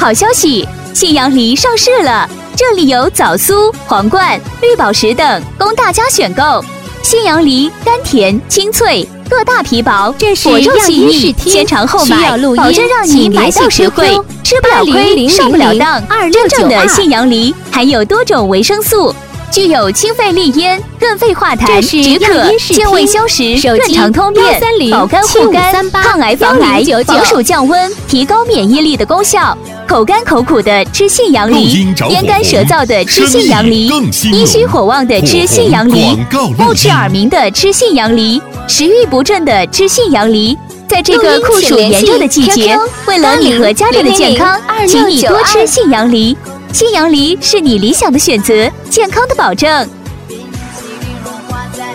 好消息，信阳梨上市了，这里有枣酥、皇冠、绿宝石等，供大家选购。信阳梨甘甜清脆，个大皮薄，果肉细腻，先尝后买，保证让你买到实惠，吃不了亏，上不了当。真正的信阳梨含有多种维生素，具有清肺利咽、润肺化痰、止渴、健胃消食、润肠通便、保肝护肝、抗癌防癌、防暑降温、提高免疫力的功效。口干口苦的吃信阳梨，咽干舌燥的吃信阳梨，阴虚火旺的吃信阳梨，目赤耳鸣的吃信阳梨，食欲不振的吃信阳梨。在这个酷暑炎热的季节，为了你和家人的健康，请你多吃信阳梨。信阳梨是你理想的选择，健康的保证。